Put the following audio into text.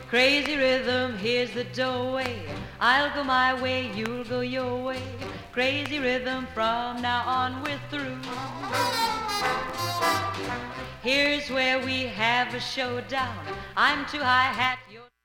Crazy rhythm, here's the doorway. I'll go my way, you'll go your way. Crazy rhythm, from now on we're through. Here's where we have a showdown. I'm too high hat, you're